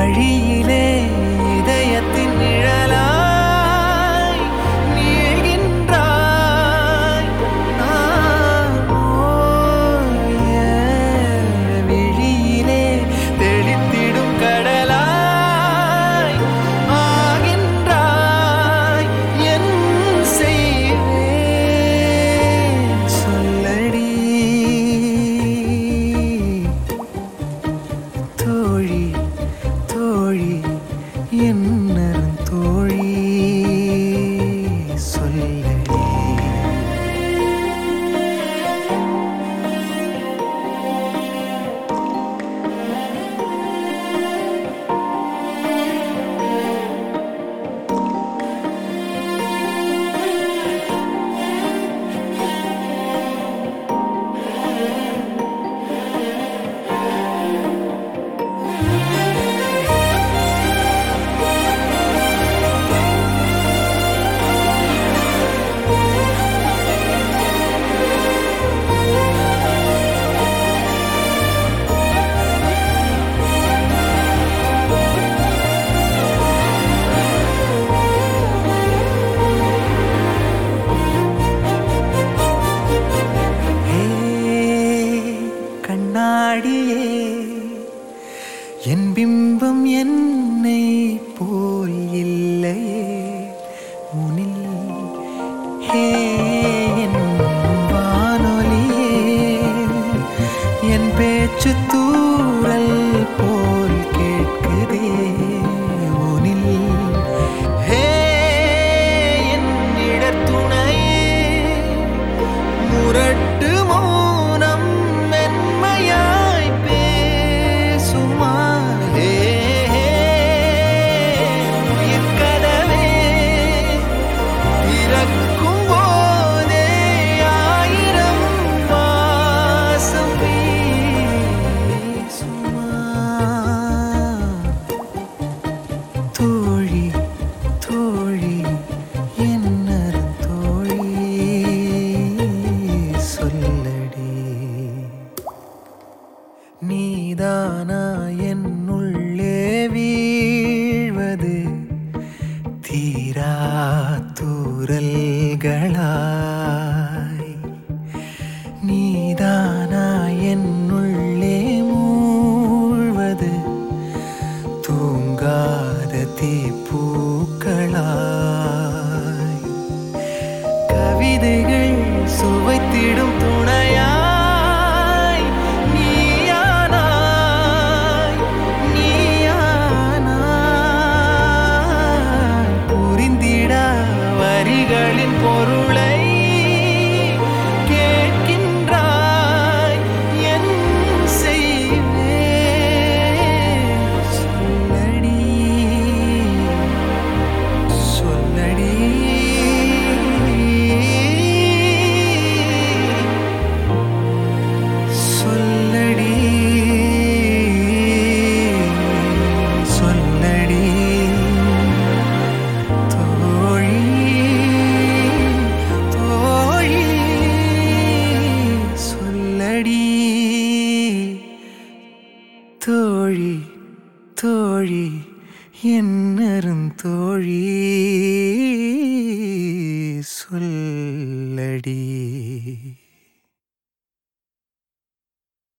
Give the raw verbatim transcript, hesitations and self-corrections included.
வழியிலே இதயத்தின் நிழலாய் நீள்கின்றாய். நான் ஓய விழியிலே தெளித்திடும் கடலாய் ஆகின்றாய். என் செய்வேன் சொல்லடி தோழி தோழி என்னரும் தோழி சொல்லடி. கண்ணாடியே என் பிம்பம் என்னை போல் இல்லையே உனில். ஹே என் வானொலியே என் பேச்சு தூறல் போல் கேட்குதே உனில். ஹே என் இடத்துணையே முரட்டு மௌனம் மென்மையாய் பேசுமா. ஹே உயிர் கதவே திறக்கும் போதே ஆயிரம் வாசம் வீசுமா. தோழி தோழி என்னரும் தோழி சொல்லடி. நீதானா என்னுள்ளே வீழ்வது தீரா தூறல்களாய். நீதானா என்னுள்ளே மூழ்வது தூங்காத தீப்பூக்களாய். கவிதைகள் சுவைத்திடும் துணையாய் நீயானாய் நீயானாய். புரிந்திட வரிகளின் பொருளை கேட்கின்றாய். என் செய்வேன் சொல்லடி சொல்லடி சொல்லடி சொல்லடி தோழி தோழி சொல்லடி தோழி தோழி என்னரும் தோழி சொல்லடி.